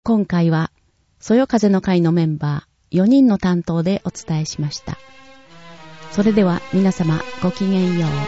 今回は、そよ風の会のメンバー4人の担当でお伝えしました。それでは皆様ごきげんよう。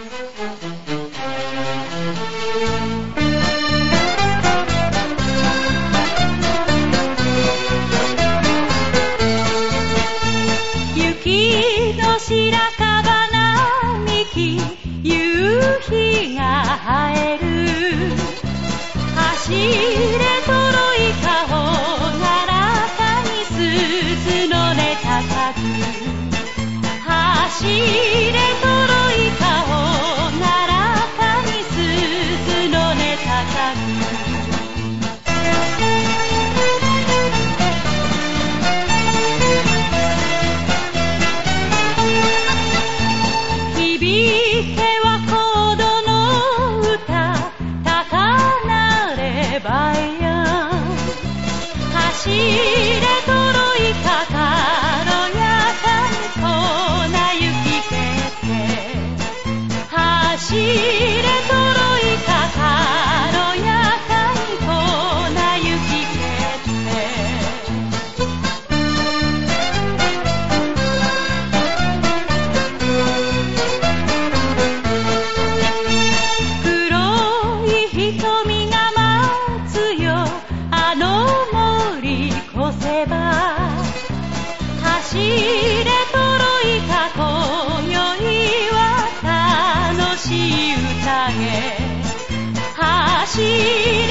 雪の白樺並木、夕日が映える。走れとろい顔、ならかに鈴の音高く。走れとろい顔、ならかに鈴の音高く。響けはコードの歌、高鳴ればえや。走れとろいか、軽やかに粉雪蹴って。走れとろいか、軽やかに粉雪蹴って。黒い瞳が待つよ、あの森越せば。走れとろいか、今宵は楽しい宴。走れ